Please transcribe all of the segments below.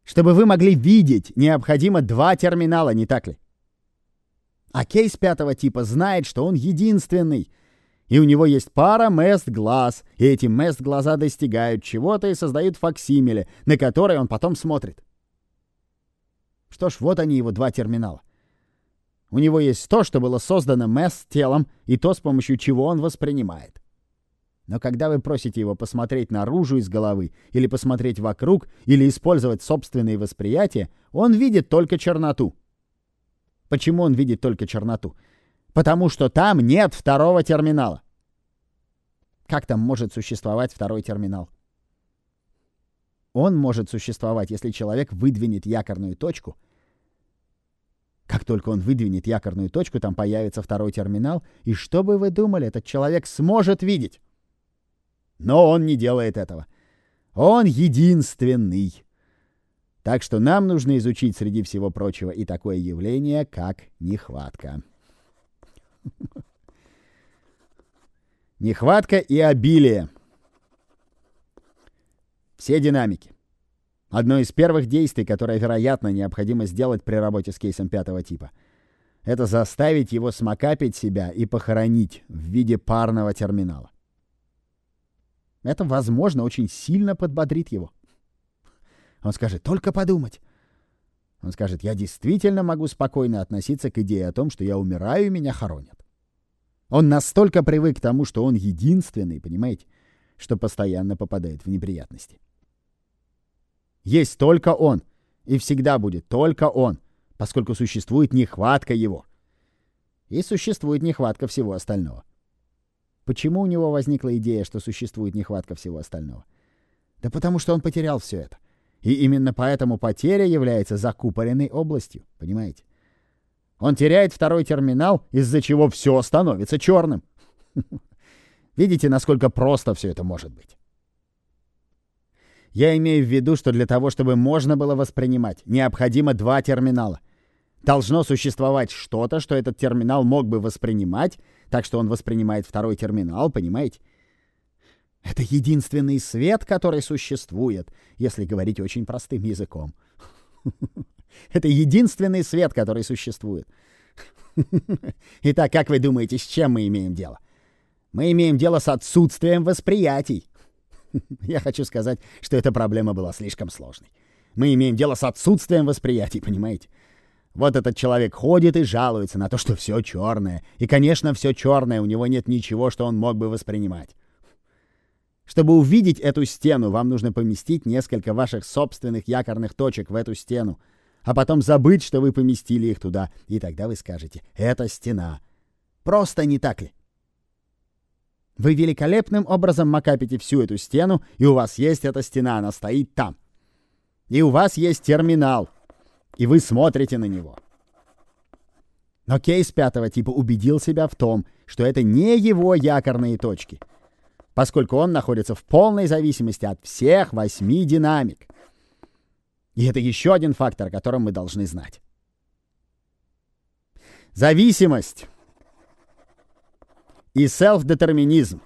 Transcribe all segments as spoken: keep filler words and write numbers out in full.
Чтобы вы могли видеть, необходимо два терминала, не так ли? А кейс пятого типа знает, что он единственный, и у него есть пара мест-глаз, и эти мест-глаза достигают чего-то и создают факсимиле, на который он потом смотрит. Что ж, вот они, его два терминала. У него есть то, что было создано мест-телом, и то, с помощью чего он воспринимает. Но когда вы просите его посмотреть наружу из головы, или посмотреть вокруг, или использовать собственные восприятия, он видит только черноту. Почему он видит только черноту? Потому что там нет второго терминала. Как там может существовать второй терминал? Он может существовать, если человек выдвинет якорную точку. Как только он выдвинет якорную точку, там появится второй терминал, и что бы вы думали, этот человек сможет видеть? Но он не делает этого. Он единственный. Так что нам нужно изучить среди всего прочего и такое явление, как нехватка. Нехватка и обилие. Все динамики. Одно из первых действий, которое, вероятно, необходимо сделать при работе с кейсом пятого типа, это заставить его смакапить себя и похоронить в виде парного терминала. Это, возможно, очень сильно подбодрит его. Он скажет: «Только подумать». Он скажет: «Я действительно могу спокойно относиться к идее о том, что я умираю и меня хоронят». Он настолько привык к тому, что он единственный, понимаете, что постоянно попадает в неприятности. Есть только он, и всегда будет только он, поскольку существует нехватка его. И существует нехватка всего остального. Почему у него возникла идея, что существует нехватка всего остального? Да потому что он потерял все это. И именно поэтому потеря является закупоренной областью, понимаете? Он теряет второй терминал, из-за чего все становится черным. Видите, насколько просто все это может быть? Я имею в виду, что для того, чтобы можно было воспринимать, необходимо два терминала. Должно существовать что-то, что этот терминал мог бы воспринимать, так что он воспринимает второй терминал, понимаете? Это единственный свет, который существует, если говорить очень простым языком. Это единственный свет, который существует. Итак, как вы думаете, с чем мы имеем дело? Мы имеем дело с отсутствием восприятий. Я хочу сказать, что эта проблема была слишком сложной. Мы имеем дело с отсутствием восприятий, понимаете? Вот этот человек ходит и жалуется на то, что все черное. И, конечно, все черное, у него нет ничего, что он мог бы воспринимать. Чтобы увидеть эту стену, вам нужно поместить несколько ваших собственных якорных точек в эту стену, а потом забыть, что вы поместили их туда, и тогда вы скажете: «Это стена». Просто не так ли? Вы великолепным образом макапите всю эту стену, и у вас есть эта стена, она стоит там. И у вас есть терминал, и вы смотрите на него. Но кейс пятого типа убедил себя в том, что это не его якорные точки, поскольку он находится в полной зависимости от всех восьми динамик. И это еще один фактор, о котором мы должны знать. Зависимость и селф-детерминизм.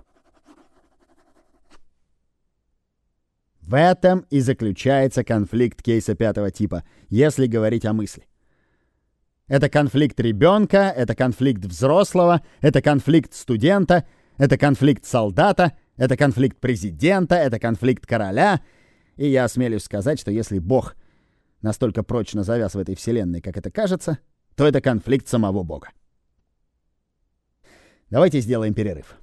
В этом и заключается конфликт кейса пятого типа, если говорить о мысли. Это конфликт ребенка, это конфликт взрослого, это конфликт студента, это конфликт солдата, это конфликт президента, это конфликт короля. И я осмелюсь сказать, что если Бог настолько прочно завяз в этой вселенной, как это кажется, то это конфликт самого Бога. Давайте сделаем перерыв.